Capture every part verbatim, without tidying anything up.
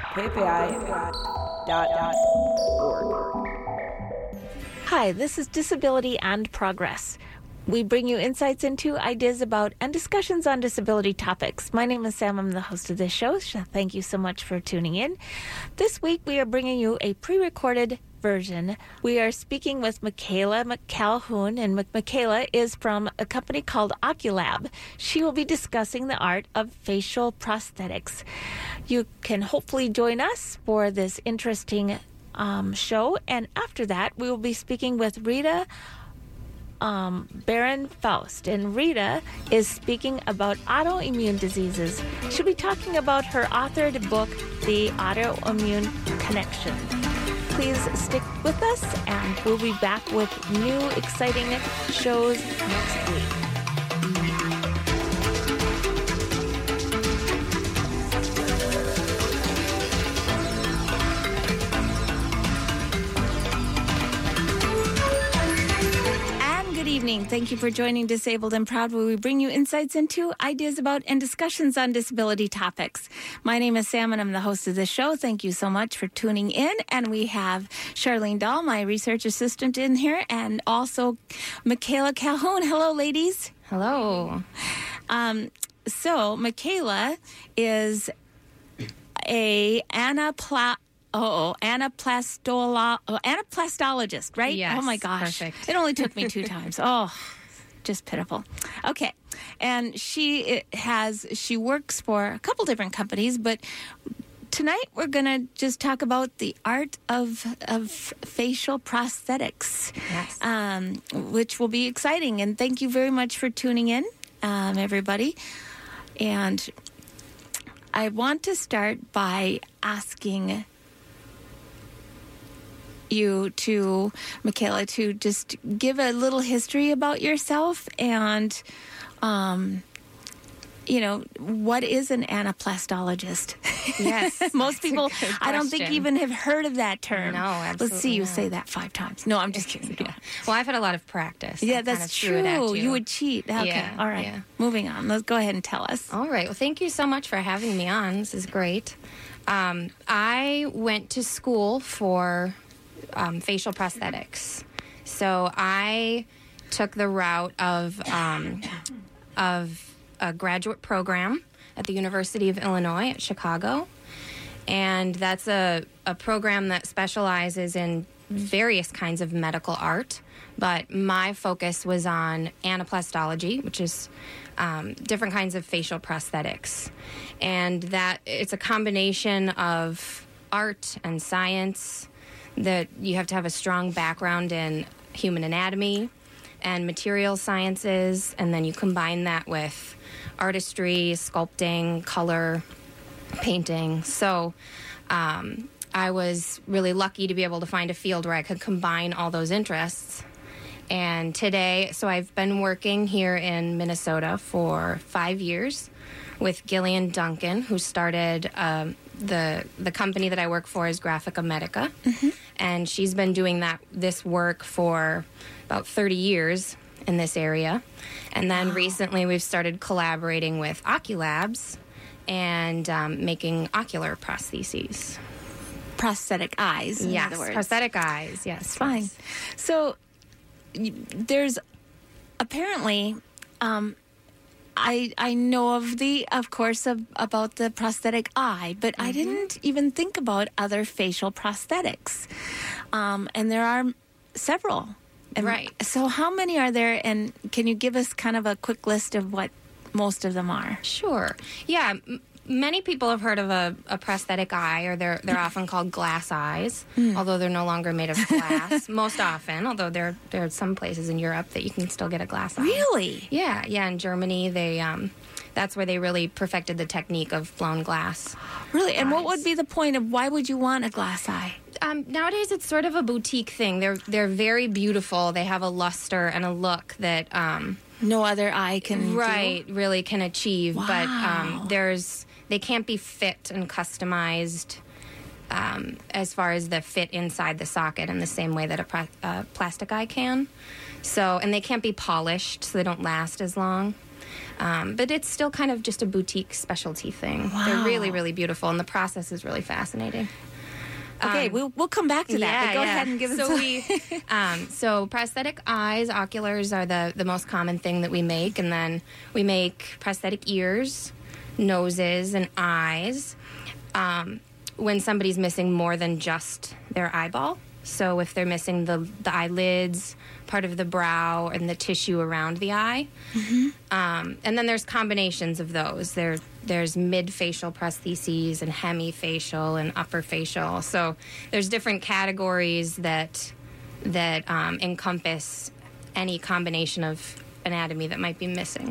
K P I dot org. Hi, this is Disability and Progress. We bring you insights into, ideas about, and discussions on disability topics. My name is Sam. I'm the host of this show. Thank you so much for tuning in. This week, we are bringing you a pre-recorded version. We are speaking with Michaela McCalhoun, and Michaela is from a company called Oculab. She will be discussing the art of facial prosthetics. You can hopefully join us for this interesting um, show, and after that, we will be speaking with Rita Um, Baron Faust, and Rita is speaking about autoimmune diseases. She'll be talking about her authored book, The Autoimmune Connection. Please stick with us, and we'll be back with new exciting shows next week. Evening. Thank you for joining Disabled and Proud, where we bring you insights into, ideas about, and discussions on disability topics. My name is Sam, and I'm the host of this show. Thank you so much for tuning in. And we have Charlene Dahl, my research assistant, in here, and also Michaela Calhoun. Hello, ladies. Hello. Um, so, Michaela is a anapla. Oh, anaplastolo- oh, anaplastologist, right? Yes, oh, my gosh. Perfect. It only took me two times. Oh, just pitiful. Okay. And she has, she works for a couple different companies, but tonight we're going to just talk about the art of of facial prosthetics, yes. um, which will be exciting. And thank you very much for tuning in, um, everybody. And I want to start by asking you to, Michaela, to just give a little history about yourself and, um, you know, what is an anaplastologist? Yes. Most people, I don't think, question. even have heard of that term. No, absolutely Let's see you not. say that five times. No, I'm just kidding. Yeah. Well, I've had a lot of practice. Yeah, I that's kind of threw it at true. you. You would cheat. Okay. Yeah, All right. yeah. Moving on. Let's go ahead and tell us. All right. Well, thank you so much for having me on. This is great. Um, I went to school for um, facial prosthetics. So I took the route of um, of a graduate program at the University of Illinois at Chicago. And that's a, a program that specializes in various kinds of medical art. But my focus was on anaplastology, which is um, different kinds of facial prosthetics. And that it's a combination of art and science, that you have to have a strong background in human anatomy and material sciences, and then you combine that with artistry, sculpting, color, painting. So um, I was really lucky to be able to find a field where I could combine all those interests. And today, so I've been working here in Minnesota for five years with Gillian Duncan, who started um, the the company that I work for is Graphica Medica. Mm-hmm. And she's been doing that this work for about thirty years in this area. And then wow. recently we've started collaborating with Oculabs and um, making ocular prostheses. Prosthetic eyes, in yes, other words. prosthetic eyes, yes. That's fine. Yes. So there's apparently, um, I I know of the, of course, of, about the prosthetic eye, but mm-hmm. I didn't even think about other facial prosthetics. Um, and there are several. And right. So how many are there, and can you give us kind of a quick list of what most of them are? Sure. Yeah. M- many people have heard of a, a prosthetic eye, or they're they're often called glass eyes, mm. although they're no longer made of glass. Most often, although there there are some places in Europe that you can still get a glass eye. Really? Yeah. Yeah. In Germany, they um, that's where they really perfected the technique of blown glass. Really? And eyes. what would be the point of why would you want a glass eye? Um, nowadays, it's sort of a boutique thing. They're they're very beautiful. They have a luster and a look that um, no other eye can right do? really can achieve. Wow. But um, there's they can't be fit and customized um, as far as the fit inside the socket in the same way that a pra- uh, plastic eye can. So and they can't be polished, so they don't last as long. Um, but it's still kind of just a boutique specialty thing. Wow. They're really, really beautiful, and the process is really fascinating. Okay, Um, we'll we'll come back to that. yeah, but go yeah. ahead and give us so a we um, so prosthetic eyes, oculars are the the most common thing that we make, and then we make prosthetic ears, noses, and eyes. Um, when somebody's missing more than just their eyeball, so if they're missing the the eyelids, part of the brow, and the tissue around the eye, mm-hmm. um, and then there's combinations of those. There there's mid-facial prostheses and hemifacial and upper facial. So there's different categories that that um, encompass any combination of anatomy that might be missing.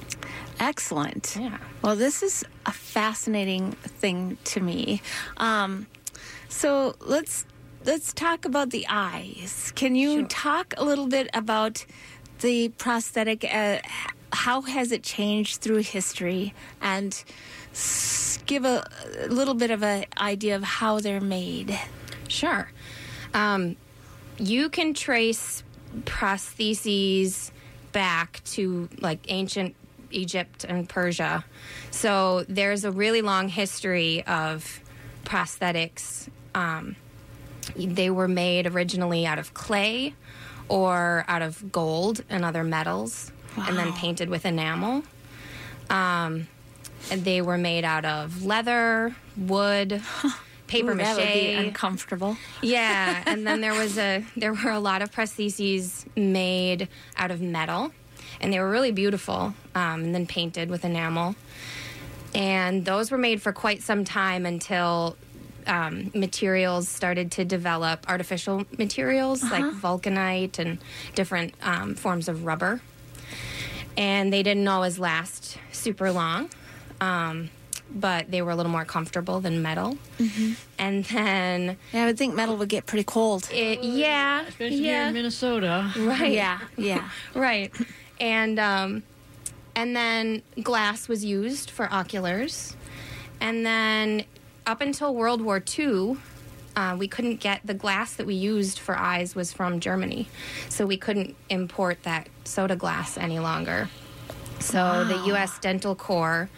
Excellent. Yeah. Well, this is a fascinating thing to me. Um, so let's let's talk about the eyes. Can you Sure. talk a little bit about the prosthetic? Uh, how has it changed through history, and s- give a, a little bit of an idea of how they're made? Sure. Um, you can trace prostheses back to like ancient Egypt and Persia. So there's a really long history of prosthetics. Um, they were made originally out of clay or out of gold and other metals, and then Wow. painted with enamel. Um, and they were made out of leather, wood, paper Ooh, mache. that would be uncomfortable. Yeah, and then there was a there were a lot of prostheses made out of metal, and they were really beautiful, um, and then painted with enamel. And those were made for quite some time until um, materials started to develop, artificial materials like vulcanite and different um, forms of rubber. And they didn't always last super long. Um, but they were a little more comfortable than metal. Mm-hmm. And then, Yeah, I would think metal would get pretty cold. it, yeah, Especially here yeah, in Minnesota. right, Yeah, yeah. right. And um, and then glass was used for oculars, and then up until World War Two, uh, we couldn't get the glass that we used for eyes was from Germany, so we couldn't import that soda glass any longer. So the U S Dental Corps,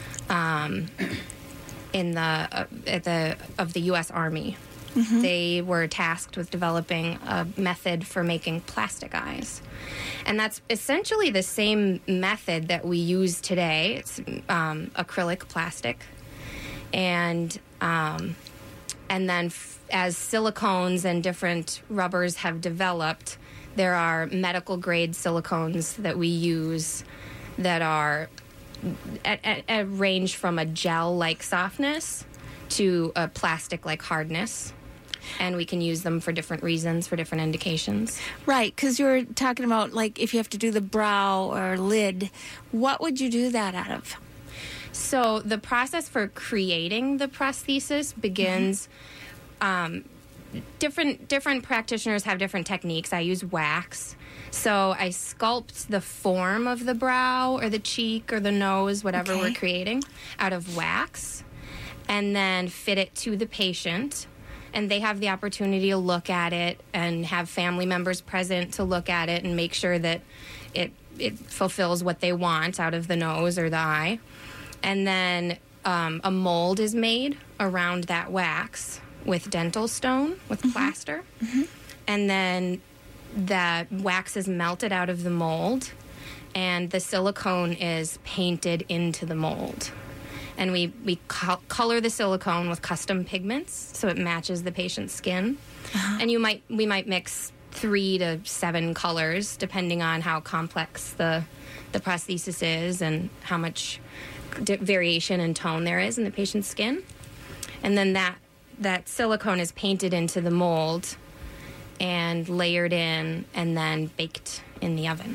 um, in the uh, at the of the U S Army, they were tasked with developing a method for making plastic eyes, and that's essentially the same method that we use today. It's um, acrylic plastic, and um, and then f- as silicones and different rubbers have developed, there are medical grade silicones that we use that are at, at, at range from a gel-like softness to a plastic-like hardness. And we can use them for different reasons, for different indications. Right, because you were talking about, like, if you have to do the brow or lid, what would you do that out of? So the process for creating the prosthesis begins. Um, different different practitioners have different techniques. I use wax. So I sculpt the form of the brow or the cheek or the nose, whatever Okay. we're creating, out of wax, and then fit it to the patient. And they have the opportunity to look at it and have family members present to look at it and make sure that it it fulfills what they want out of the nose or the eye. And then um, a mold is made around that wax with dental stone, with plaster. And then the wax is melted out of the mold, and the silicone is painted into the mold. And we, we co- color the silicone with custom pigments so it matches the patient's skin. And you might we might mix three to seven colors depending on how complex the the prosthesis is and how much di- variation in tone there is in the patient's skin. And then that that silicone is painted into the mold and layered in and then baked in the oven.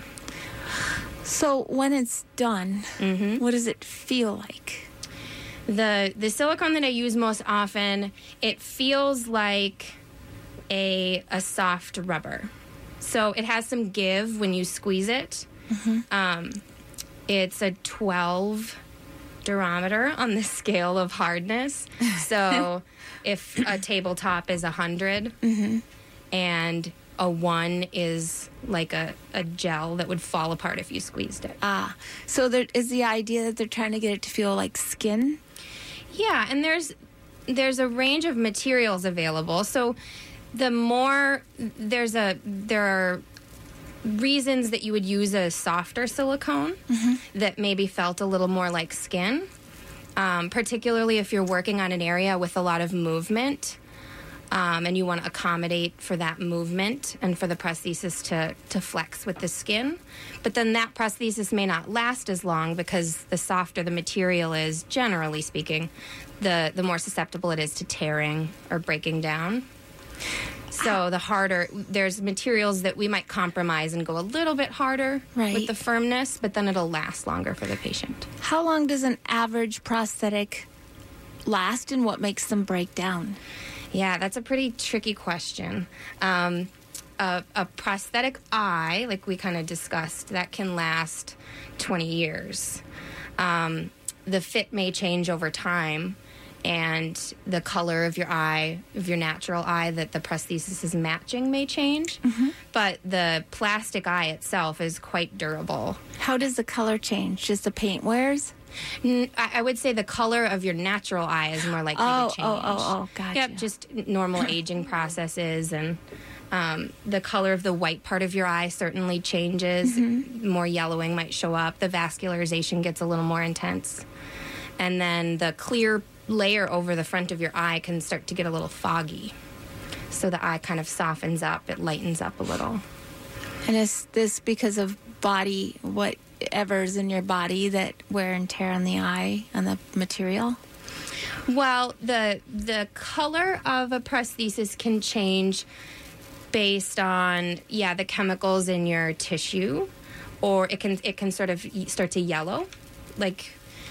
So when it's done, Mm-hmm. what does it feel like? The the silicone that I use most often, it feels like a a soft rubber. So it has some give when you squeeze it. Um, it's a twelve durometer on the scale of hardness. So if a tabletop is one hundred and a one is like a, a gel that would fall apart if you squeezed it. Ah, so there is the idea that they're trying to get it to feel like skin? Yeah, and there's there's a range of materials available. So the more there's a there are reasons that you would use a softer silicone mm-hmm. that maybe felt a little more like skin, um, particularly if you're working on an area with a lot of movement. Um, and you want to accommodate for that movement and for the prosthesis to, to flex with the skin. But then that prosthesis may not last as long because the softer the material is, generally speaking, the, the more susceptible it is to tearing or breaking down. So the harder, there's materials that we might compromise and go a little bit harder right. with the firmness, but then it'll last longer for the patient. How long does an average prosthetic last, and what makes them break down? Yeah, that's a pretty tricky question. Um, a, a prosthetic eye, like we kind of discussed, that can last twenty years. Um, the fit may change over time, and the color of your eye, of your natural eye that the prosthesis is matching may change. Mm-hmm. But the plastic eye itself is quite durable. How does the color change? Just the paint wears? I would say the color of your natural eye is more likely oh, to change. Oh, oh, oh, gotcha. Yep, just normal aging processes, and um, the color of the white part of your eye certainly changes. Mm-hmm. More yellowing might show up. The vascularization gets a little more intense. And then the clear layer over the front of your eye can start to get a little foggy. So the eye kind of softens up. It lightens up a little. And is this because of body, whatever's in your body, that wear and tear on the eye, on the material? Well, the the color of a prosthesis can change based on, yeah, the chemicals in your tissue, or it can it can sort of start to yellow. Like,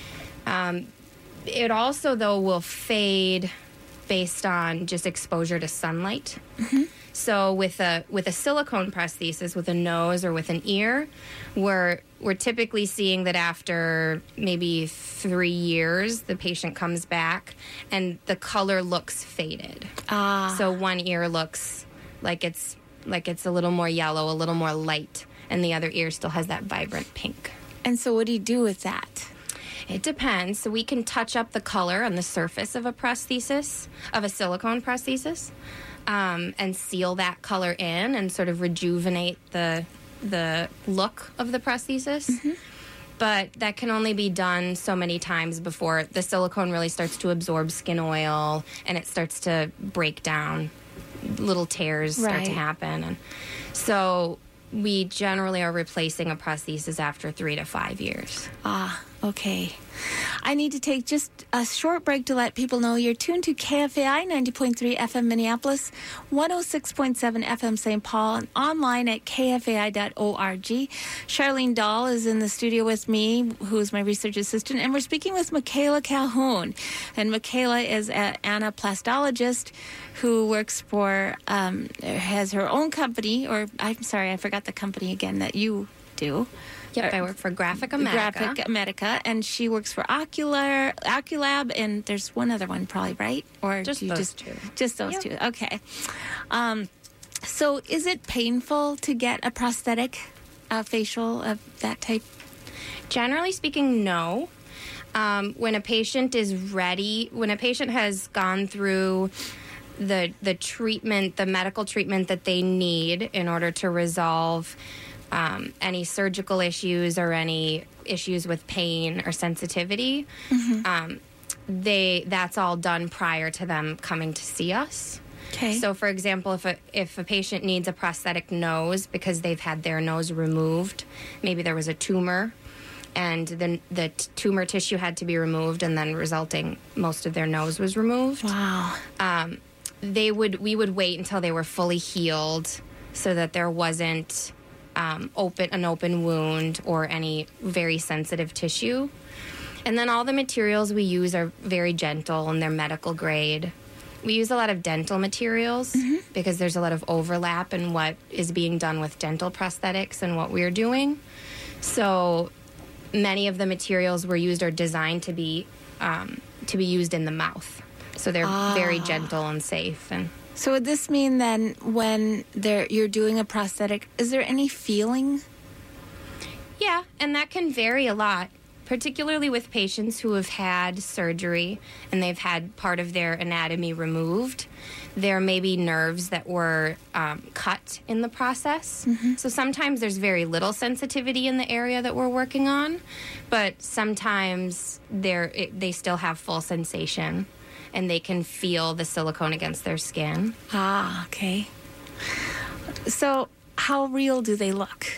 um, it also, though, will fade based on just exposure to sunlight. Mm-hmm. So with a with a silicone prosthesis, with a nose or with an ear, we're we're typically seeing that after maybe three years, the patient comes back and the color looks faded. Ah. So one ear looks like it's like it's a little more yellow, a little more light, and the other ear still has that vibrant pink. And so what do you do with that? It depends. So we can touch up the color on the surface of a prosthesis, of a silicone prosthesis. Um, and seal that color in and sort of rejuvenate the the look of the prosthesis. Mm-hmm. But that can only be done so many times before the silicone really starts to absorb skin oil and it starts to break down. Little tears start right. to happen. And so we generally are replacing a prosthesis after three to five years. Ah, okay. I need to take just a short break to let people know you're tuned to K F A I ninety point three F M Minneapolis, one oh six point seven F M Saint Paul, and online at k f a i dot org. Charlene Dahl is in the studio with me, who is my research assistant, and we're speaking with Michaela Calhoun. And Michaela is an anaplastologist who works for, um, has her own company, or I'm sorry, I forgot the company again that you do. Yep, I work for Graphica Medica. Graphic Medica, and she works for Ocular, Oculab, and there's one other one probably, right? Or just do you those just, two. Just those yep. two. Okay. Um, so, is it painful to get a prosthetic, a facial of that type? Generally speaking, no. Um, when a patient is ready, when a patient has gone through the the treatment, the medical treatment that they need in order to resolve Um, any surgical issues or any issues with pain or sensitivity, mm-hmm. um, they that's all done prior to them coming to see us. Okay. So, for example, if a if a patient needs a prosthetic nose because they've had their nose removed, maybe there was a tumor, and the the t- tumor tissue had to be removed, and then resulting most of their nose was removed. Wow. Um, they would we would wait until they were fully healed, so that there wasn't Um, open an open wound or any very sensitive tissue. And then all the materials we use are very gentle and they're medical grade. We use a lot of dental materials mm-hmm. because there's a lot of overlap in what is being done with dental prosthetics and what we're doing. So many of the materials we're used are designed to be um, to be used in the mouth. So they're ah. very gentle and safe. And So would this mean then when there you're doing a prosthetic, is there any feeling? Yeah, and that can vary a lot, particularly with patients who have had surgery and they've had part of their anatomy removed. There may be nerves that were um, cut in the process. Mm-hmm. So sometimes there's very little sensitivity in the area that we're working on, but sometimes they're, it, they still have full sensation and they can feel the silicone against their skin. Ah, okay. So how real do they look?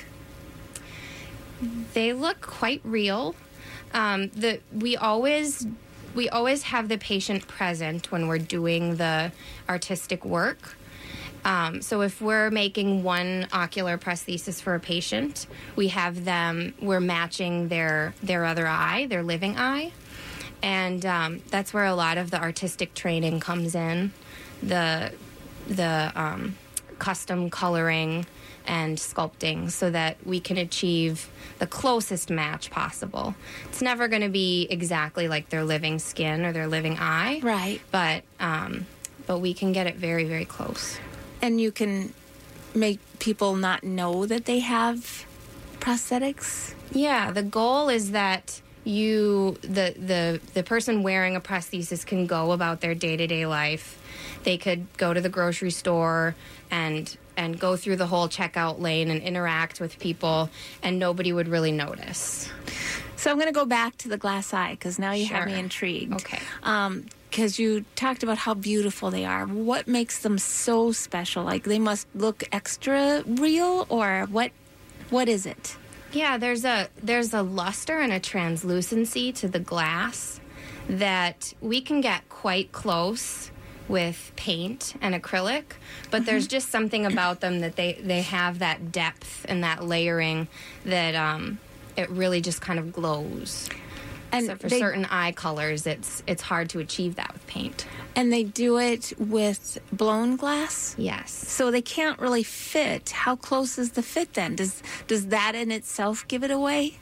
They look quite real. Um, the we always we always have the patient present when we're doing the artistic work. Um, so if we're making one ocular prosthesis for a patient, we have them. We're matching their their other eye, their living eye, and um, that's where a lot of the artistic training comes in. The the um, custom coloring and sculpting so that we can achieve the closest match possible. It's never going to be exactly like their living skin or their living eye. Right. But um, but we can get it very, very close. And you can make people not know that they have prosthetics? Yeah, the goal is that you, the, the, the person wearing a prosthesis can go about their day-to-day life. They could go to the grocery store and and go through the whole checkout lane and interact with people, and nobody would really notice. So I'm going to go back to the glass eye, because now you Sure. have me intrigued. Okay. Because you talked about how beautiful they are. What makes them so special? Like, they must look extra real, or what? What is it? Yeah, there's a there's a luster and a translucency to the glass that we can get quite close with paint and acrylic, but there's just something about them that they, they have that depth and that layering that um, it really just kind of glows. And so for they, certain eye colors, it's it's hard to achieve that with paint. And they do it with blown glass? Yes. So they can't really fit. How close is the fit then? Does does that in itself give it away?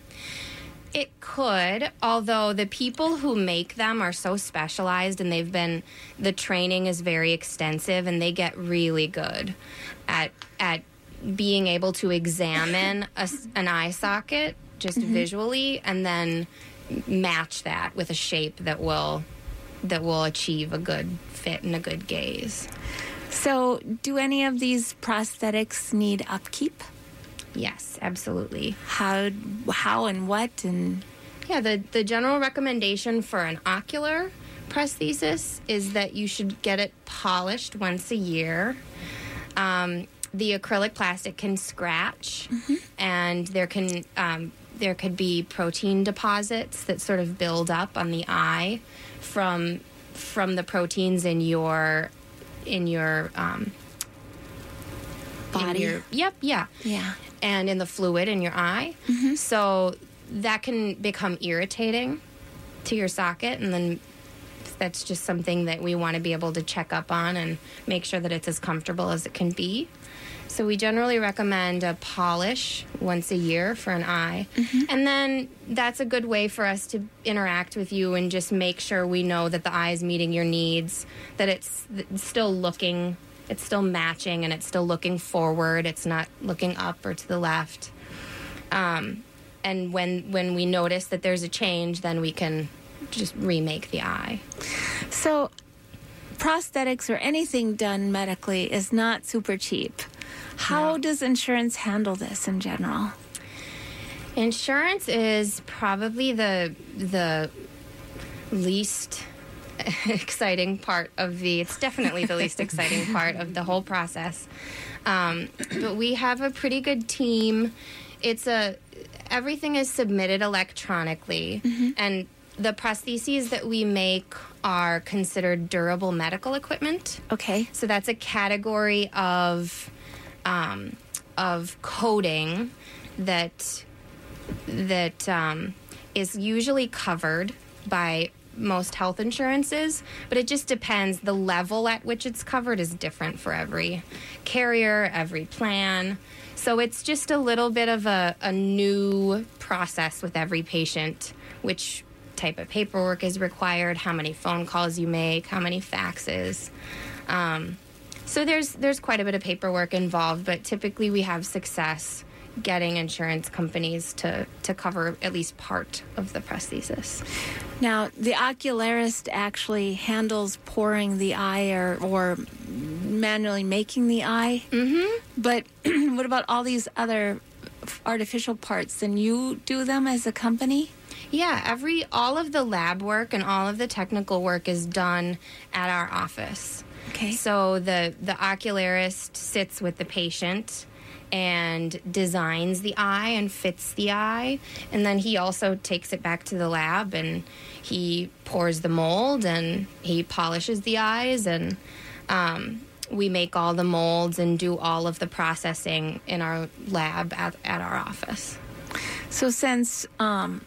It could, although the people who make them are so specialized and they've been, the training is very extensive and they get really good at at being able to examine a, an eye socket just mm-hmm. visually and then match that with a shape that will that will achieve a good fit and a good gaze. So do any of these prosthetics need upkeep? Yes, absolutely. How how and what and yeah, the the general recommendation for an ocular prosthesis is that you should get it polished once a year. Um, the acrylic plastic can scratch, mm-hmm. and there can um, there could be protein deposits that sort of build up on the eye from from the proteins in your in your um, body. In your, yep, yeah, yeah. And in the fluid in your eye. Mm-hmm. So that can become irritating to your socket, and then that's just something that we want to be able to check up on and make sure that it's as comfortable as it can be. So we generally recommend a polish once a year for an eye. Mm-hmm. And then that's a good way for us to interact with you and just make sure we know that the eye is meeting your needs, that it's still looking It's still matching and it's still looking forward. It's not looking up or to the left. Um, and when when we notice that there's a change, then we can just remake the eye. So prosthetics or anything done medically is not super cheap. How No. does insurance handle this in general? Insurance is probably the the least exciting part of the, it's definitely the least exciting part of the whole process. Um, but we have a pretty good team. It's a, everything is submitted electronically, mm-hmm. and the prostheses that we make are considered durable medical equipment. Okay. So that's a category of, um, of coding that, that um, is usually covered by most health insurances, but it just depends. The level at which it's covered is different for every carrier, every plan. So it's just a little bit of a, a new process with every patient, which type of paperwork is required, how many phone calls you make, how many faxes. Um, So there's there's quite a bit of paperwork involved, but typically we have success getting insurance companies to, to cover at least part of the prosthesis. Now, the ocularist actually handles pouring the eye or, or manually making the eye. Mm-hmm. But what about all these other artificial parts? Then you do them as a company? Yeah, every all of the lab work and all of the technical work is done at our office. Okay. So the, the ocularist sits with the patient and designs the eye and fits the eye, and then he also takes it back to the lab and he pours the mold and he polishes the eyes, and um, we make all the molds and do all of the processing in our lab at, at our office. So since um,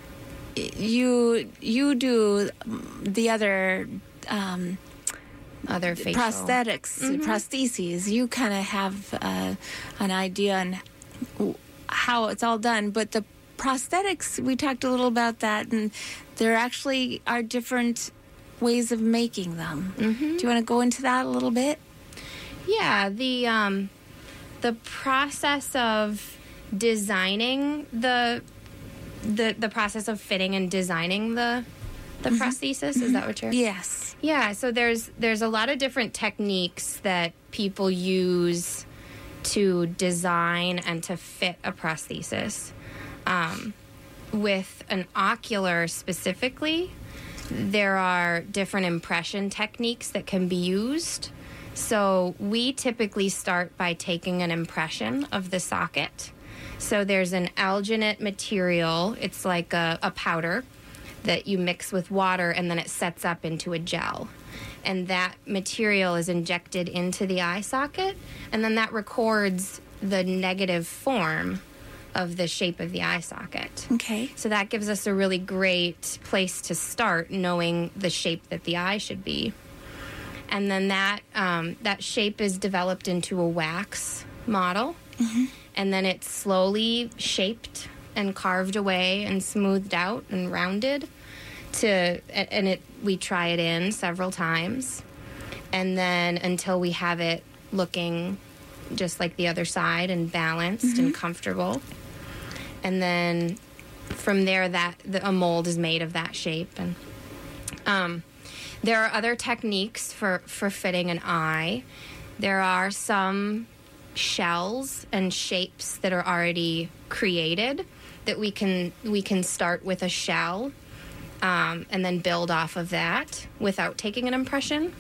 you you do the other um, Other facial prosthetics, mm-hmm. prostheses, you kind of have uh, an idea on how it's all done. But the prosthetics, we talked a little about that, and there actually are different ways of making them. Mm-hmm. Do you want to go into that a little bit? Yeah, the um, the process of designing the the the process of fitting and designing the the mm-hmm. prosthesis, is that what you're? Yes. Yeah, so there's there's a lot of different techniques that people use to design and to fit a prosthesis. Um, with an ocular specifically, there are different impression techniques that can be used. So we typically start by taking an impression of the socket. So there's an alginate material. It's like a, a powder that you mix with water, and then it sets up into a gel. And that material is injected into the eye socket, and then that records the negative form of the shape of the eye socket. Okay. So that gives us a really great place to start, knowing the shape that the eye should be. And then that um, that shape is developed into a wax model, mm-hmm. and then it's slowly shaped and carved away and smoothed out and rounded to, and it we try it in several times, and then until we have it looking just like the other side and balanced mm-hmm. and comfortable. And then from there, that the, a mold is made of that shape. And um, there are other techniques for, for fitting an eye. There are some shells and shapes that are already created that we can we can start with a shell um, and then build off of that without taking an impression.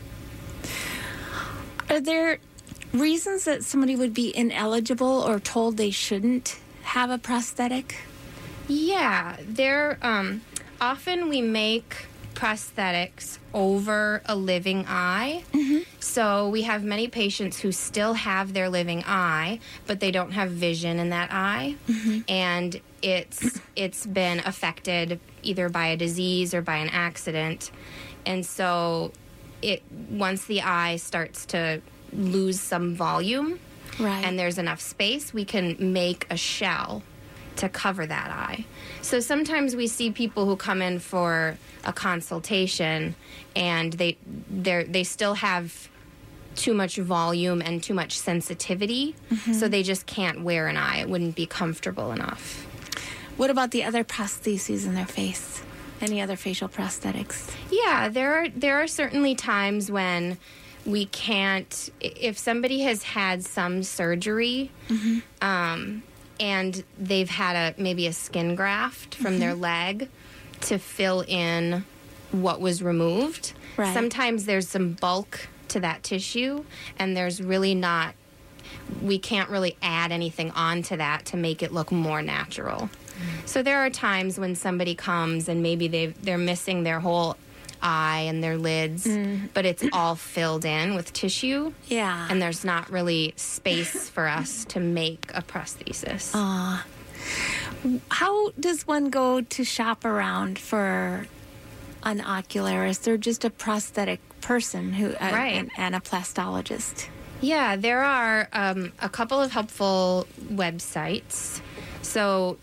Are there reasons that somebody would be ineligible or told they shouldn't have a prosthetic? Yeah, there um, often we make prosthetics over a living eye. Mm-hmm. So we have many patients who still have their living eye, but they don't have vision in that eye. Mm-hmm. And it's it's been affected either by a disease or by an accident. And so it once the eye starts to lose some volume, right, and there's enough space, we can make a shell to cover that eye. So sometimes we see people who come in for a consultation and they they they still have too much volume and too much sensitivity, mm-hmm. so they just can't wear an eye. It wouldn't be comfortable enough. What about the other prostheses in their face? Any other facial prosthetics? Yeah, there are there are certainly times when we can't, if somebody has had some surgery, mm-hmm. um, and they've had a maybe a skin graft from mm-hmm. their leg to fill in what was removed. Right. Sometimes there's some bulk to that tissue, and there's really not, we can't really add anything onto that to make it look more natural. Mm. So there are times when somebody comes and maybe they they're missing their whole eye and their lids, mm. but it's all filled in with tissue. Yeah. And there's not really space for us to make a prosthesis. Uh, how does one go to shop around for an ocularist or just a prosthetic person who, uh, right. and, and a plastologist? Yeah, there are um, a couple of helpful websites. So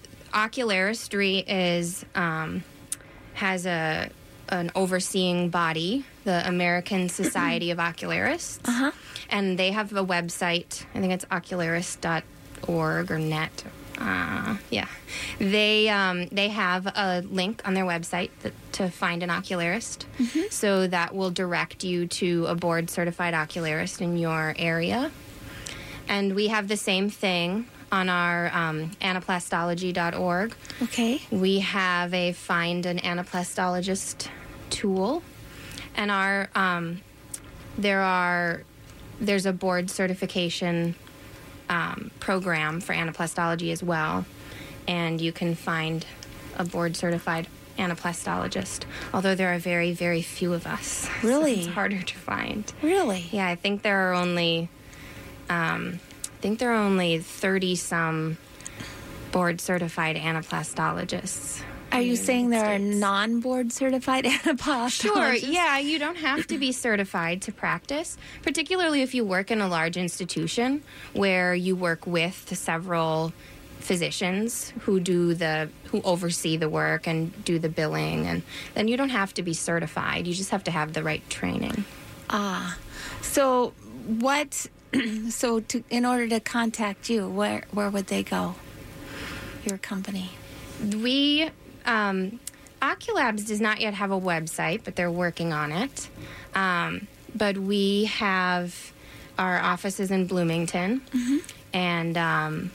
Ocularistry is um, has a an overseeing body the American Society of Ocularists. Uh-huh. And they have a website. I think it's ocularist dot org or net. Uh, yeah. They um, they have a link on their website that, to find an ocularist. Mm-hmm. So that will direct you to a board-certified ocularist in your area. And we have the same thing on our um, anaplastology dot org. Okay. We have a Find an Anaplastologist tool. And our um, there are there's a board certification um, program for anaplastology as well, and you can find a board certified anaplastologist. Although there are very very few of us, really, so it's harder to find. Really, yeah. I think there are only um, I think there are only thirty some board certified anaplastologists. Are you saying there States. are non-board certified anaplastologists? Sure, yeah. You don't have to be certified to practice, particularly if you work in a large institution where you work with several physicians who do the who oversee the work and do the billing, and then you don't have to be certified. You just have to have the right training. Ah, so what? So to in order to contact you, where where would they go? Your company. We. Um, Oculabs does not yet have a website, but they're working on it. Um, but we have our offices in Bloomington, mm-hmm. and um,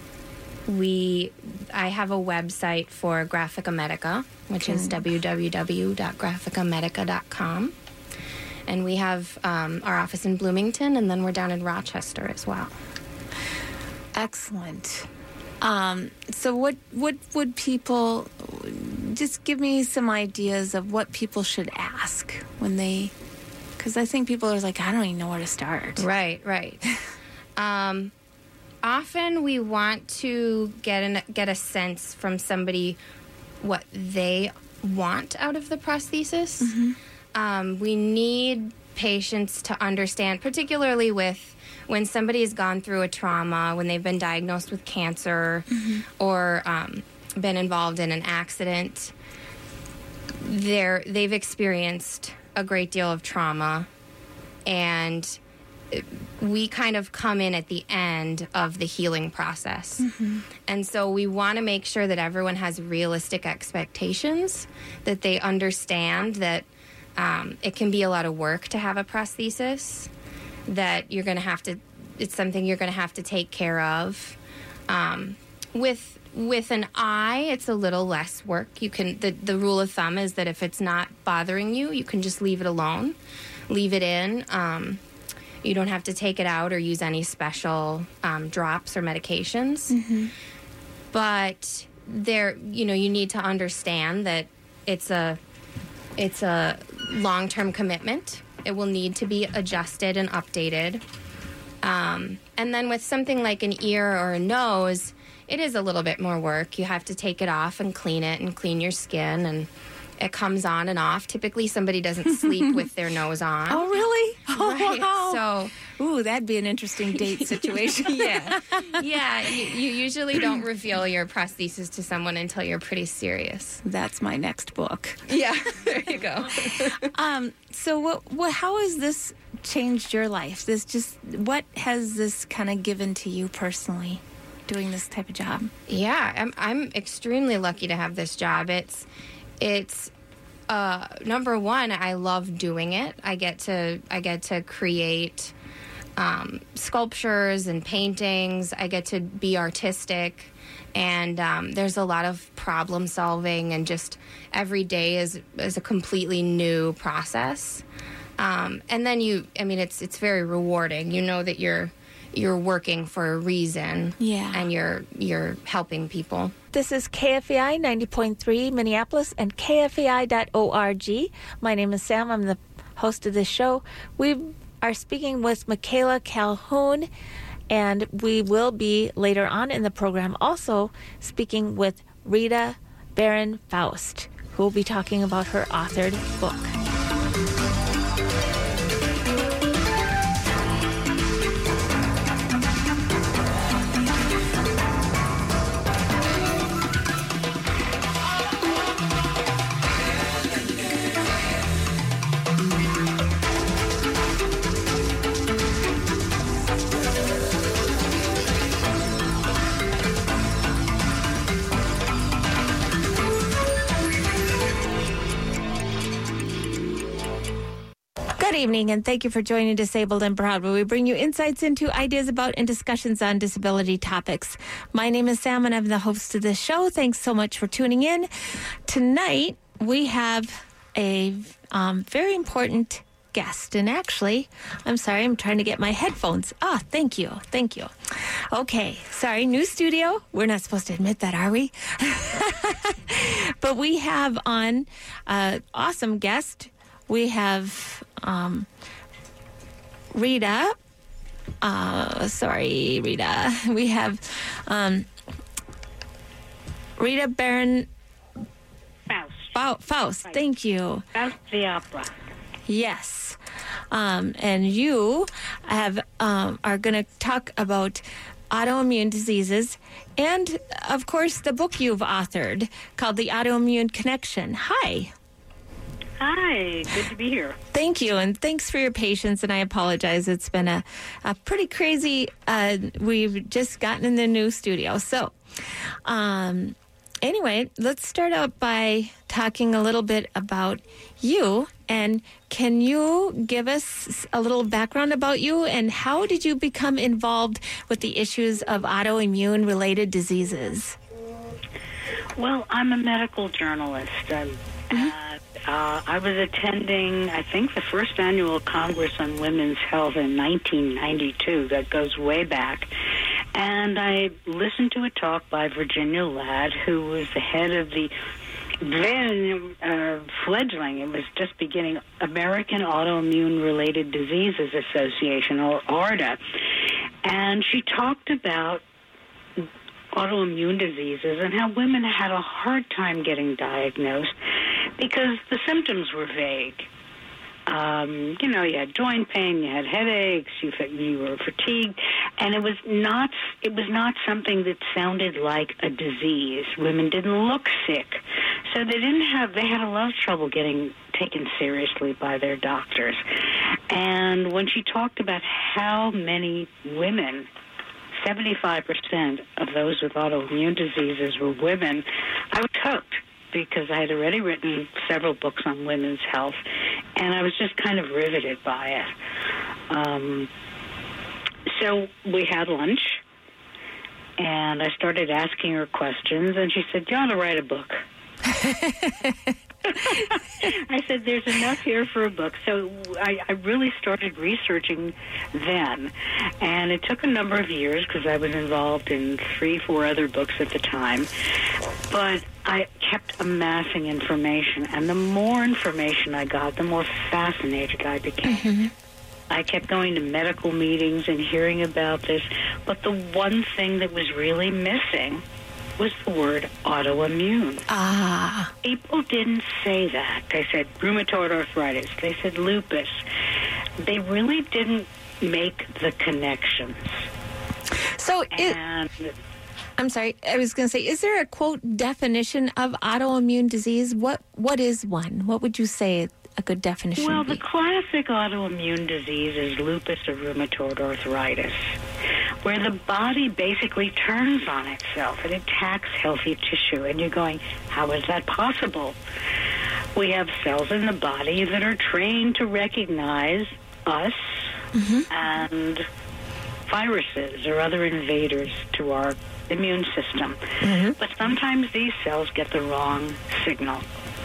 we I have a website for Graphica Medica, which okay. is w w w dot graphica medica dot com. And we have um, our office in Bloomington, and then we're down in Rochester as well. Excellent. Um, so what, what would people, just give me some ideas of what people should ask when they, because I think people are like, I don't even know where to start. Right, right. um, often we want to get an, get a sense from somebody what they want out of the prosthesis. Mm-hmm. Um, we need patients to understand, particularly with when somebody has gone through a trauma, when they've been diagnosed with cancer, mm-hmm. or um, been involved in an accident, they're, they've experienced a great deal of trauma, and we kind of come in at the end of the healing process. Mm-hmm. And so we want to make sure that everyone has realistic expectations, that they understand that um, it can be a lot of work to have a prosthesis, that you're going to have to, it's something you're going to have to take care of. Um, with with an eye, it's a little less work. You can, the, the rule of thumb is that if it's not bothering you, you can just leave it alone, leave it in. Um, you don't have to take it out or use any special um, drops or medications. Mm-hmm. But there, you know, you need to understand that it's a, it's a long-term commitment. It will need to be adjusted and updated. Um, and then with something like an ear or a nose, it is a little bit more work. You have to take it off and clean it and clean your skin, and it comes on and off. Typically, somebody doesn't sleep with their nose on. Oh, really? Oh, right. Wow. So, ooh, that'd be an interesting date situation. yeah. Yeah, you, you usually don't reveal your prosthesis to someone until you're pretty serious. That's my next book. Yeah, there you go. um, so what, what, how has this changed your life? This just, what has this kind of given to you personally, doing this type of job? Yeah, I'm, I'm extremely lucky to have this job. It's, it's, uh, number one, I love doing it. I get to, I get to create, um, sculptures and paintings. I get to be artistic, and, um, there's a lot of problem solving, and just every day is, is a completely new process. Um, and then you, I mean, it's, it's very rewarding. You know that you're, you're working for a reason. Yeah. And you're, you're helping people. This is K F A I ninety point three Minneapolis and K F A I dot org. My name is Sam. I'm the host of this show. We are speaking with Michaela Calhoun, and we will be later on in the program also speaking with Rita Barron Faust, who will be talking about her authored book. evening, and thank you for joining Disabled and Proud, where we bring you insights into ideas about and discussions on disability topics. My name is Sam, and I'm the host of this show. Thanks so much for tuning in. Tonight, we have a um, very important guest, and actually, I'm sorry, I'm trying to get my headphones. Ah, thank you, thank you. Okay, sorry, new studio. We're not supposed to admit that, are we? But we have on an awesome guest. We have um, Rita. Uh, sorry, Rita. We have um, Rita Baron Faust. Fa- Faust. Thank you. Faust the opera. Yes. Um, and you have um, are going to talk about autoimmune diseases and, of course, the book you've authored called The Autoimmune Connection. Hi. Hi, good to be here. Thank you, and thanks for your patience, and I apologize. It's been a, a pretty crazy, uh, we've just gotten in the new studio. So, um, anyway, let's start out by talking a little bit about you, and can you give us a little background about you, and how did you become involved with the issues of autoimmune-related diseases? Well, I'm a medical journalist. Um, Mm-hmm. uh, uh, I was attending, I think, the first annual Congress on Women's Health in nineteen ninety-two. That goes way back. And I listened to a talk by Virginia Ladd, who was the head of the then uh, fledgling, it was just beginning, American Autoimmune-Related Diseases Association, or ARDA. And she talked about autoimmune diseases and how women had a hard time getting diagnosed because the symptoms were vague. Um, you know, you had joint pain, you had headaches, you you were fatigued, and it was not it was not something that sounded like a disease. Women didn't look sick, so they didn't have they had a lot of trouble getting taken seriously by their doctors. And when she talked about how many women, seventy-five percent of those with autoimmune diseases were women, I was hooked because I had already written several books on women's health, and I was just kind of riveted by it. Um, so we had lunch, and I started asking her questions, and she said, "You ought to write a book." I said, "There's enough here for a book." So I, I really started researching then. And it took a number of years because I was involved in three, four other books at the time. But I kept amassing information. And the more information I got, the more fascinated I became. Mm-hmm. I kept going to medical meetings and hearing about this. But the one thing that was really missing was the word autoimmune. Ah. People didn't say that. They said rheumatoid arthritis. They said lupus. They really didn't make the connections. So, it, and I'm sorry, I was going to say, is there a, quote, definition of autoimmune disease? What What is one? What would you say a good definition well, would be? The classic autoimmune disease is lupus or rheumatoid arthritis, where the body basically turns on itself and attacks healthy tissue. And you're going, how is that possible? We have cells in the body that are trained to recognize us mm-hmm. and viruses or other invaders to our immune system. Mm-hmm. But sometimes these cells get the wrong signal,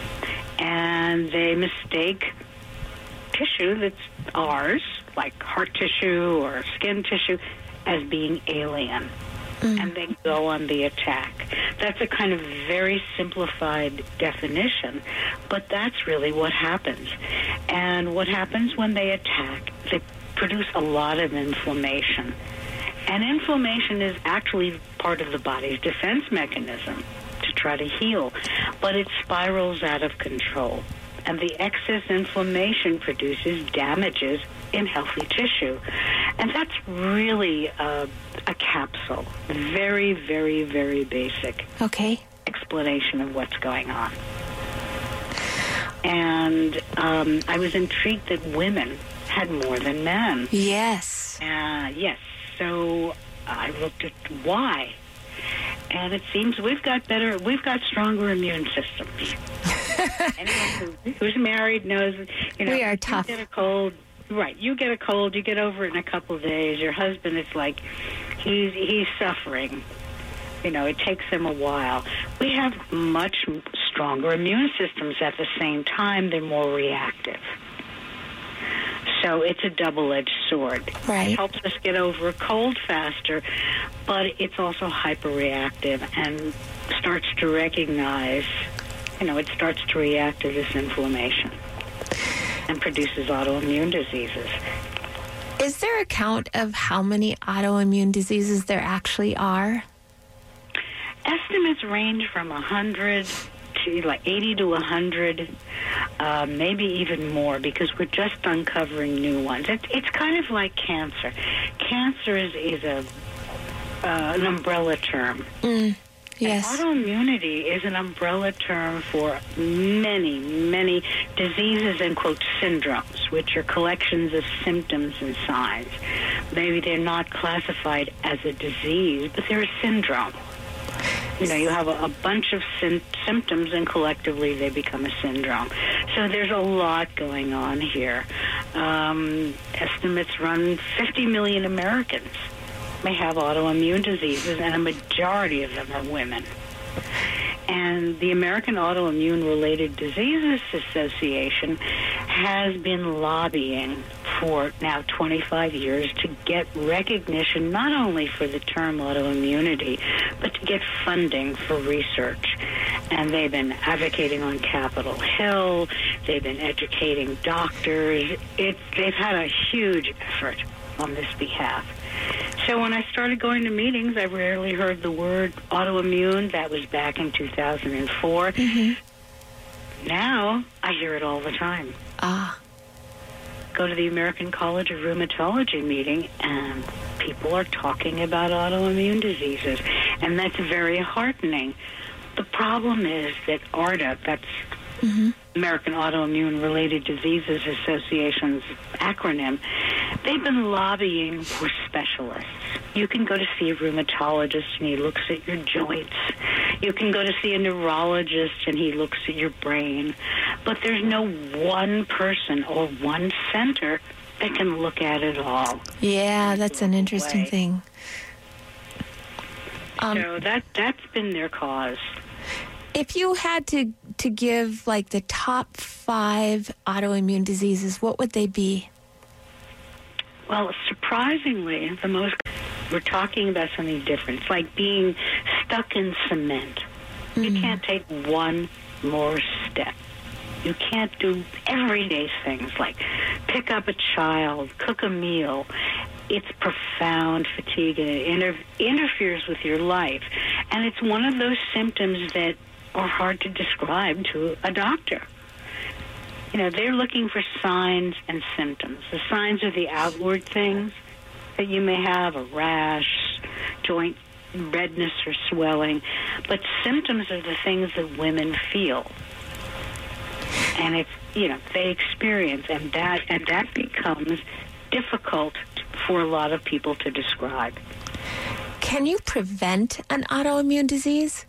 and they mistake tissue that's ours, like heart tissue or skin tissue, as being alien. Mm. And they go on the attack. That's a kind of very simplified definition, but that's really what happens. And what happens when they attack, they produce a lot of inflammation. And inflammation is actually part of the body's defense mechanism to try to heal, but it spirals out of control. And the excess inflammation produces damages in healthy tissue. And that's really a, a capsule, very, very, very basic okay. explanation of what's going on. And um, I was intrigued that women had more than men. Yes. Uh, yes. So I looked at why. And it seems we've got better, we've got stronger immune systems. Anyone who, who's married knows, you know, we are tough. You get a cold, right. You get a cold, you get over it in a couple of days. Your husband is like, he's he's suffering. You know, it takes him a while. We have much stronger immune systems at the same time. They're more reactive. So it's a double-edged sword. Right. It helps us get over a cold faster, but it's also hyperreactive and starts to recognize, you know, it starts to react to this inflammation and produces autoimmune diseases. Is there a count of how many autoimmune diseases there actually are? Estimates range from one hundred to like eighty to one hundred, uh, maybe even more, because we're just uncovering new ones. It, it's kind of like cancer. Cancer is, is a uh, an umbrella term. Mm, yes. And autoimmunity is an umbrella term for many, many diseases and, quote, syndromes, which are collections of symptoms and signs. Maybe they're not classified as a disease, but they're a syndrome. You know, you have a, a bunch of sy- symptoms, and collectively they become a syndrome. So there's a lot going on here. Um, estimates run fifty million Americans may have autoimmune diseases, and a majority of them are women. And the American Autoimmune-Related Diseases Association has been lobbying for now twenty-five years to get recognition not only for the term autoimmunity, but to get funding for research. And they've been advocating on Capitol Hill. They've been educating doctors. It, they've had a huge effort on this behalf. So when I started going to meetings, I rarely heard the word autoimmune. That was back in two thousand four. Mm-hmm. Now I hear it all the time. Ah. Go to the American College of Rheumatology meeting, and people are talking about autoimmune diseases, and that's very heartening. The problem is that ARDA, that's mm-hmm. American Autoimmune-Related Diseases Association's acronym, they've been lobbying for specialists. You can go to see a rheumatologist, and he looks at your joints. You can go to see a neurologist, and he looks at your brain. But there's no one person or one center that can look at it all. Yeah, that's an interesting thing. Um, so that, that's been their cause. If you had to, to give, like, the top five autoimmune diseases, what would they be? Well, surprisingly, the most... We're talking about something different. It's like being stuck in cement. Mm-hmm. You can't take one more step. You can't do everyday things like pick up a child, cook a meal. It's profound fatigue, and it inter- interferes with your life. And it's one of those symptoms that are hard to describe to a doctor. You know, they're looking for signs and symptoms. The signs are the outward things that you may have, a rash, joint redness or swelling. But symptoms are the things that women feel. And it's, you know, they experience, and that and that becomes difficult for a lot of people to describe. Can you prevent an autoimmune disease?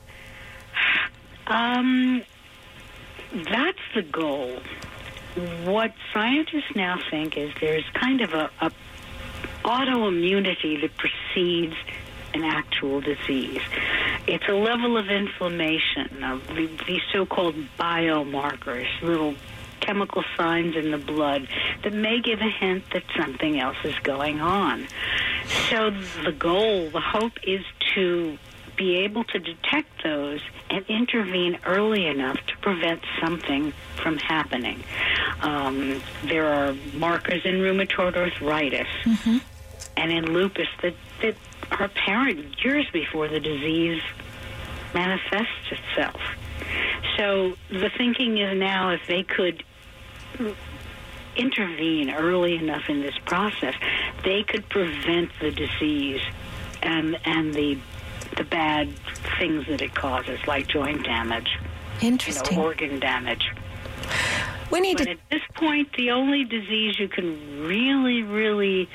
Um, that's the goal. What scientists now think is there's kind of a, a autoimmunity that precedes an actual disease. It's a level of inflammation, of the, these so-called biomarkers, little chemical signs in the blood that may give a hint that something else is going on. So the goal, the hope, is to be able to detect those and intervene early enough to prevent something from happening. Um, there are markers in rheumatoid arthritis mm-hmm. and in lupus that, that are apparent years before the disease manifests itself. So the thinking is now if they could intervene early enough in this process, they could prevent the disease and and the the bad things that it causes, like joint damage, Interesting. You know, organ damage. We need but to... at this point, the only disease you can really, really,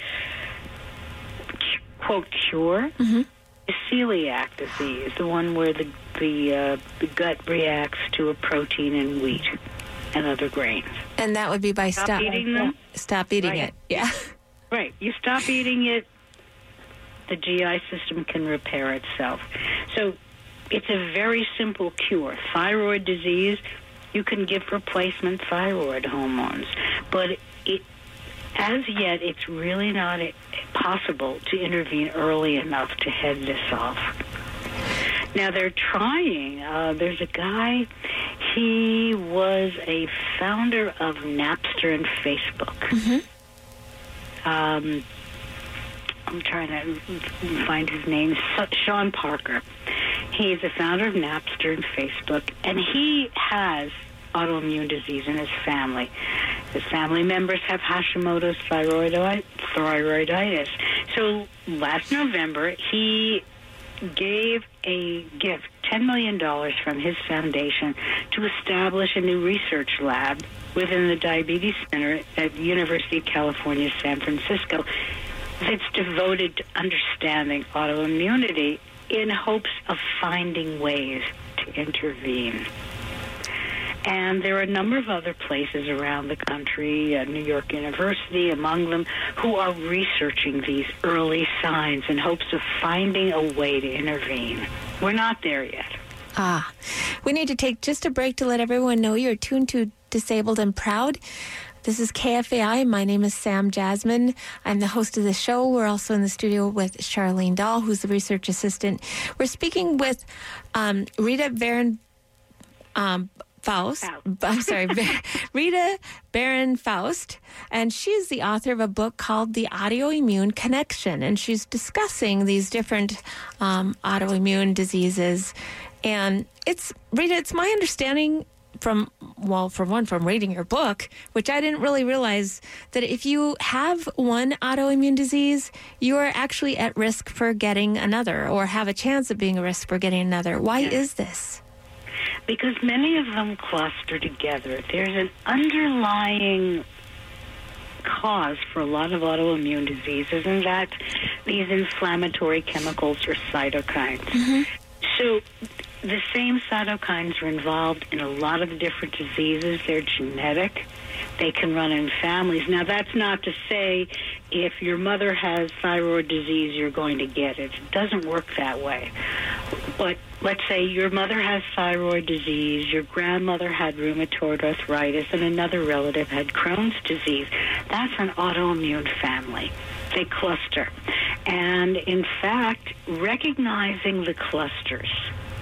quote, cure mm-hmm. is celiac disease, the one where the the, uh, the gut reacts to a protein in wheat and other grains. And that would be by Stop stop eating them. Stop eating Right. it. Yeah. Right. You stop eating it, the G I system can repair itself. So it's a very simple cure. Thyroid disease, you can give replacement thyroid hormones. But it, as yet, it's really not possible to intervene early enough to head this off. Now, they're trying. Uh, there's a guy, he was a founder of Napster and Facebook. Mm-hmm. Um, I'm trying to find his name, Sean Parker. He's the founder of Napster and Facebook, and he has autoimmune disease in his family. His family members have Hashimoto's thyroidi- thyroiditis. So last November, he gave a gift, ten million dollars from his foundation, to establish a new research lab within the Diabetes Center at the University of California, San Francisco, that's devoted to understanding autoimmunity in hopes of finding ways to intervene. And there are a number of other places around the country, uh, New York University among them, who are researching these early signs in hopes of finding a way to intervene. We're not there yet. Ah, we need to take just a break to let everyone know you're tuned to Disabled and Proud. This is K F A I. My name is Sam Jasmine. I'm the host of the show. We're also in the studio with Charlene Dahl, who's the research assistant. We're speaking with um, Rita Baron um, Faust. I'm sorry, Rita Baron Faust, and she's the author of a book called The Autoimmune Connection, and she's discussing these different um, autoimmune diseases. And it's, Rita, it's my understanding from, well, for one, from reading your book, which I didn't really realize, that if you have one autoimmune disease, you are actually at risk for getting another, or have a chance of being a risk for getting another. Why Yes. is this? Because many of them cluster together. There's an underlying cause for a lot of autoimmune diseases, and that's these inflammatory chemicals or cytokines. Mm-hmm. So the same cytokines are involved in a lot of different diseases. They're genetic. They can run in families. Now, that's not to say if your mother has thyroid disease, you're going to get it. It doesn't work that way. But let's say your mother has thyroid disease, your grandmother had rheumatoid arthritis, and another relative had Crohn's disease. That's an autoimmune family. They cluster. And in fact, recognizing the clusters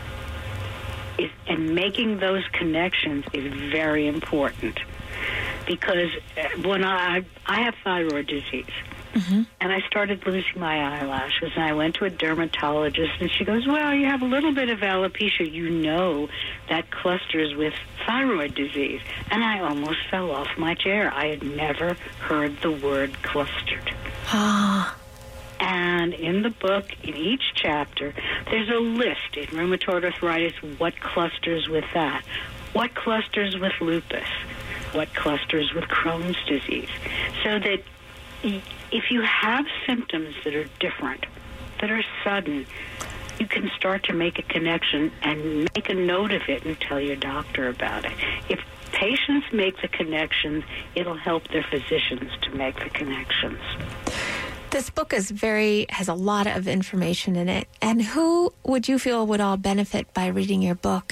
is, and making those connections is very important. Because when I I have thyroid disease, mm-hmm. and I started losing my eyelashes, and I went to a dermatologist, and she goes, well, you have a little bit of alopecia. You know that clusters with thyroid disease. And I almost fell off my chair. I had never heard the word clustered. Ah. And in the book, in each chapter, there's a list in rheumatoid arthritis, what clusters with that, what clusters with lupus, what clusters with Crohn's disease, so that if you have symptoms that are different, that are sudden, you can start to make a connection and make a note of it and tell your doctor about it. If patients make the connections, it'll help their physicians to make the connections. This book is very has a lot of information in it. And who would you feel would all benefit by reading your book?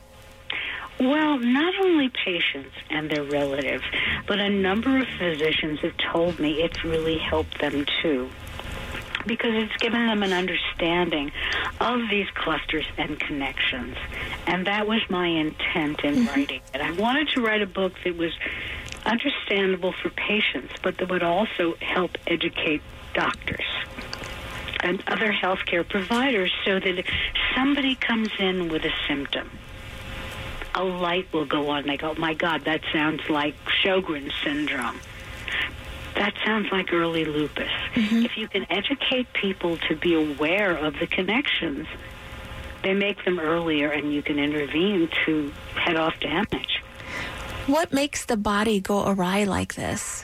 Well, not only patients and their relatives, but a number of physicians have told me it's really helped them too, because it's given them an understanding of these clusters and connections. And that was my intent in mm-hmm. writing it. I wanted to write a book that was understandable for patients, but that would also help educate doctors and other healthcare providers, so that if somebody comes in with a symptom, a light will go on. They go, my God, that sounds like Sjogren's syndrome. That sounds like early lupus. Mm-hmm. If you can educate people to be aware of the connections, they make them earlier, and you can intervene to head off damage. What makes the body go awry like this?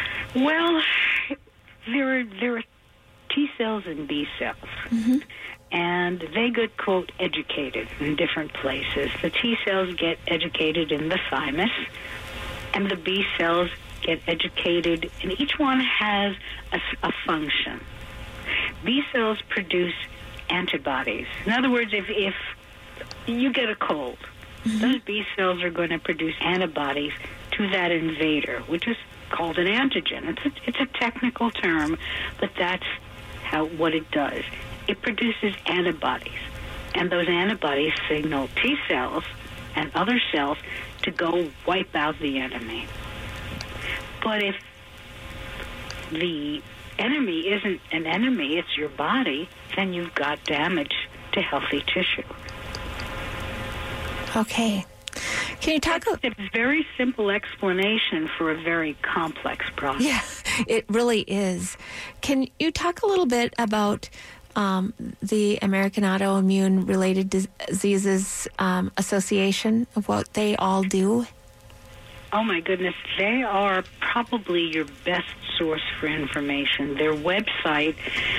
Well, there are, there are T cells and B cells. Mm-hmm. and they get, quote, educated in different places. The T cells get educated in the thymus, and the B cells get educated, and each one has a, a function. B cells produce antibodies. In other words, if, if you get a cold, mm-hmm. those B cells are going to produce antibodies to that invader, which is called an antigen. It's a, it's a technical term, but that's how what it does. It produces antibodies, and those antibodies signal T cells and other cells to go wipe out the enemy. But if the enemy isn't an enemy, it's your body, then you've got damage to healthy tissue. Okay. Can you talk about... It's a very simple explanation for a very complex process. Yeah, it really is. Can you talk a little bit about um, the American Autoimmune Related Diseases um, Association, of what they all do? Oh, my goodness. They are probably your best source for information. Their website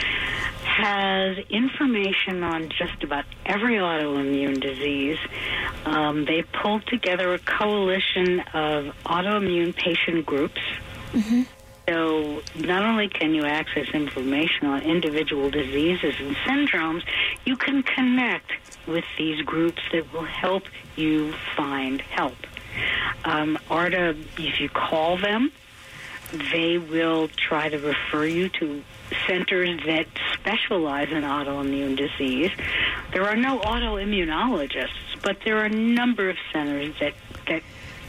has information on just about every autoimmune disease. Um, they pulled together a coalition of autoimmune patient groups. Mm-hmm. So not only can you access information on individual diseases and syndromes, you can connect with these groups that will help you find help. Um, ARDA, if you call them, they will try to refer you to centers that specialize in autoimmune disease. There are no autoimmunologists, but there are a number of centers that, that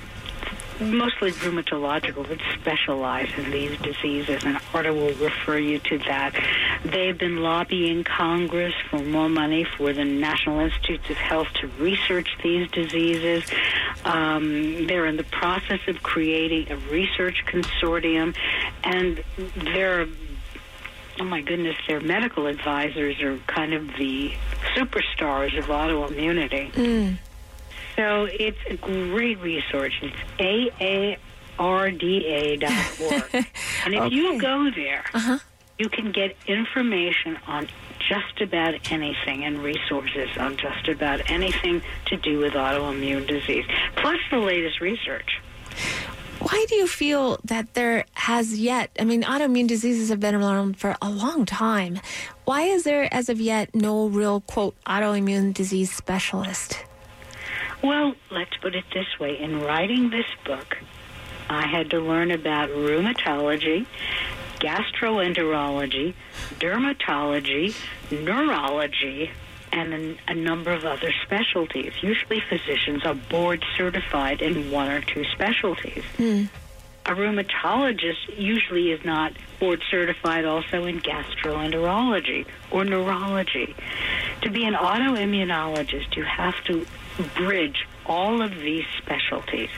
mostly rheumatological, that specialize in these diseases, and ARDA will refer you to that. They've been lobbying Congress for more money for the National Institutes of Health to research these diseases. Um, they're in the process of creating a research consortium, and they're, oh my goodness, their medical advisors are kind of the superstars of autoimmunity. Mm. So it's a great resource. It's A A R D A dot org. And if okay. you go there, uh-huh. you can get information on just about anything and resources on just about anything to do with autoimmune disease, plus the latest research. Why do you feel that there has yet, I mean, autoimmune diseases have been around for a long time. Why is there, as of yet, no real, quote, autoimmune disease specialist? Well, let's put it this way. In writing this book, I had to learn about rheumatology, gastroenterology, dermatology, neurology, and a, a number of other specialties. Usually physicians are board certified in one or two specialties. Mm. A rheumatologist usually is not board certified also in gastroenterology or neurology. To be an autoimmunologist, you have to bridge all of these specialties.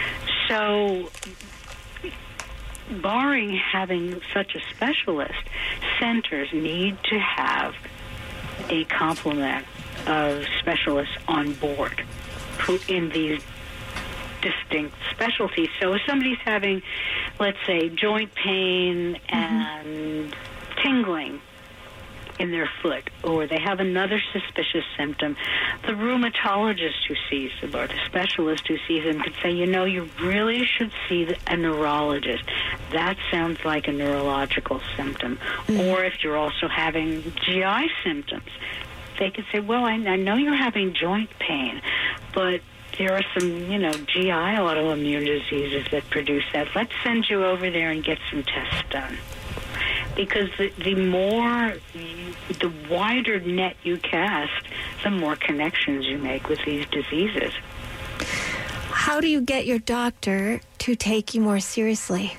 So, barring having such a specialist, centers need to have a complement of specialists on board who in these distinct specialties. So if somebody's having, let's say, joint pain and mm-hmm. tingling in their foot, or they have another suspicious symptom, the rheumatologist who sees them or the specialist who sees them could say, you know, you really should see a neurologist. That sounds like a neurological symptom. Mm. Or if you're also having G I symptoms, they could say, well, I, I know you're having joint pain, but there are some, you know, G I autoimmune diseases that produce that. Let's send you over there and get some tests done. Because the, the more, the wider net you cast, the more connections you make with these diseases. How do you get your doctor to take you more seriously?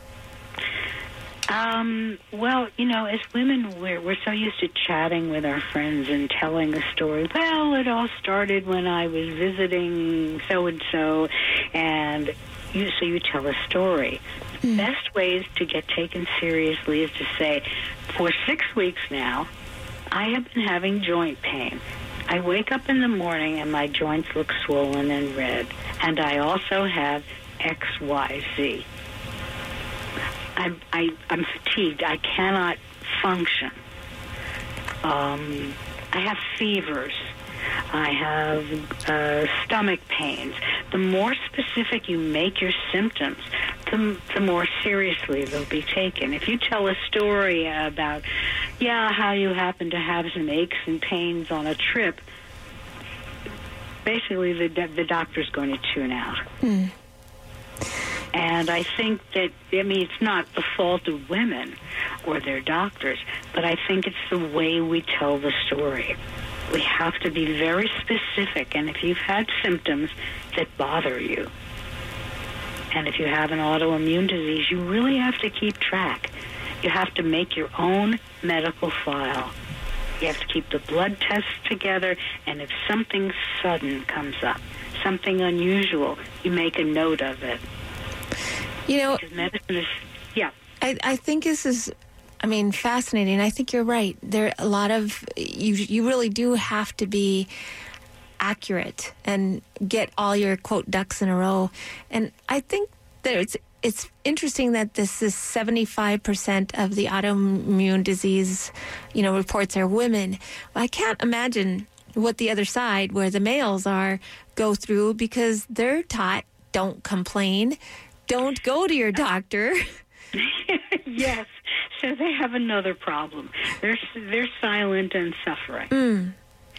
Um, well, you know, as women, we're, we're so used to chatting with our friends and telling a story. Well, it all started when I was visiting so-and-so, and you, so you tell a story. Mm. Best ways to get taken seriously is to say, for six weeks now, I have been having joint pain. I wake up in the morning and my joints look swollen and red, and I also have X Y Z. I'm, I, I'm fatigued. I cannot function. Um, I have fevers. I have uh, stomach pains. The more specific you make your symptoms, the, the more seriously they'll be taken. If you tell a story about, yeah, how you happen to have some aches and pains on a trip, basically the, the doctor's going to tune out. Mm. And I think that, I mean, it's not the fault of women or their doctors, but I think it's the way we tell the story. We have to be very specific, and if you've had symptoms that bother you, and if you have an autoimmune disease, you really have to keep track. You have to make your own medical file. You have to keep the blood tests together, and if something sudden comes up, something unusual, you make a note of it. You know, because medicine is, yeah. I, I think this is, I mean, fascinating. I think you're right. There are a lot of, you, you really do have to be accurate and get all your, quote, ducks in a row. And I think that it's, it's interesting that this is seventy-five percent of the autoimmune disease, you know, reports are women. I can't imagine what the other side, where the males are, go through, because they're taught, don't complain, don't go to your doctor. Yes. So they have another problem. They're they're silent and suffering. Mm.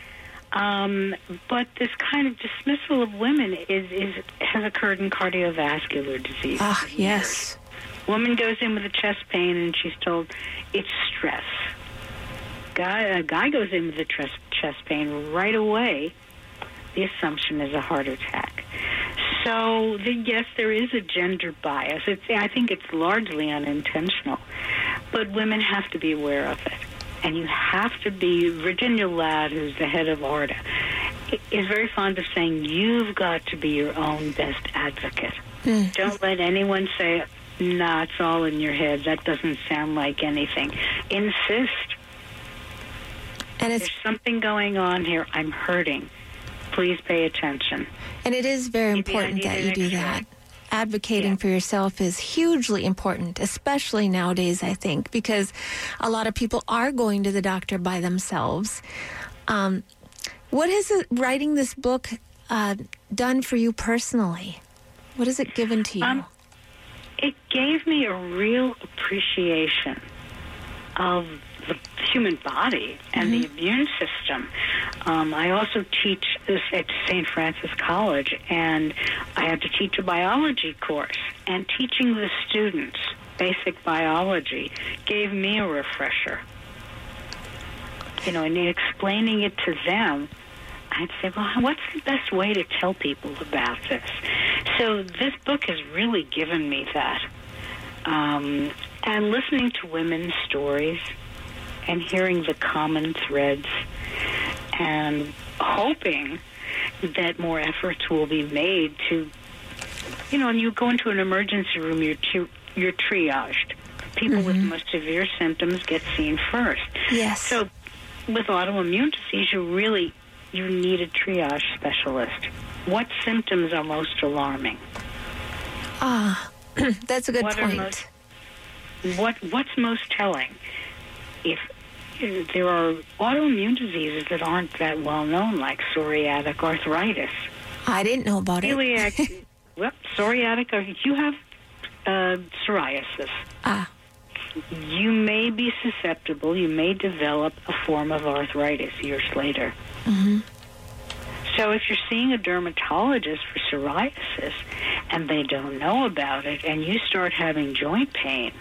Um, but this kind of dismissal of women is, is has occurred in cardiovascular disease. Ah, yes. Woman goes in with a chest pain and she's told it's stress. Guy, a guy goes in with a chest chest pain right away. The assumption is a heart attack. So, the, yes, there is a gender bias. It's, I think it's largely unintentional. But women have to be aware of it. And you have to be, Virginia Ladd, who's the head of ARDA, is very fond of saying, you've got to be your own best advocate. Mm. Don't let anyone say, nah, it's all in your head. That doesn't sound like anything. Insist. And it's, there's something going on here. I'm hurting. Please pay attention. And it is very Maybe important that you do that. Advocating yeah. for yourself is hugely important, especially nowadays, I think, because a lot of people are going to the doctor by themselves. Um, what has it, writing this book uh, done for you personally? What has it given to you? Um, it gave me a real appreciation of the human body and mm-hmm. the immune system. Um, I also teach this at Saint Francis College, and I had to teach a biology course. And teaching the students basic biology gave me a refresher. You know, and explaining it to them, I'd say, well, what's the best way to tell people about this? So this book has really given me that. Um, and listening to women's stories and hearing the common threads and hoping that more efforts will be made to, you know, when you go into an emergency room, you're, tri- you're triaged. People mm-hmm. with the most severe symptoms get seen first. Yes. So with autoimmune disease, you really, you need a triage specialist. What symptoms are most alarming? Ah, that's a good what point. Most, what What's most telling? If uh, there are autoimmune diseases that aren't that well known, like psoriatic arthritis. I didn't know about Celiac, it. well, psoriatic, or you have uh, psoriasis. Ah. You may be susceptible, you may develop a form of arthritis years later. Mm-hmm. So if you're seeing a dermatologist for psoriasis and they don't know about it, and you start having joint pain,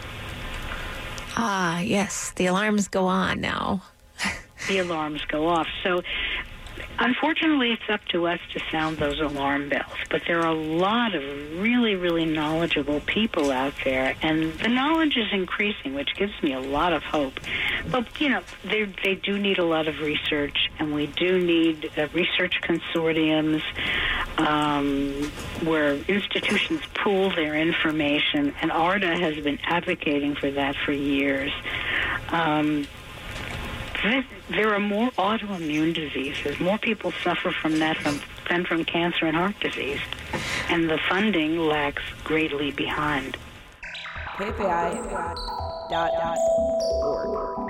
ah, yes, the alarms go on now. the alarms go off. So unfortunately, it's up to us to sound those alarm bells. But there are a lot of really, really knowledgeable people out there, and the knowledge is increasing, which gives me a lot of hope. But, you know, they they do need a lot of research, and we do need uh, research consortiums um, where institutions pool their information, and ARDA has been advocating for that for years. Um There are more autoimmune diseases. More people suffer from that from, than from cancer and heart disease. And the funding lags greatly behind. K P I dot org.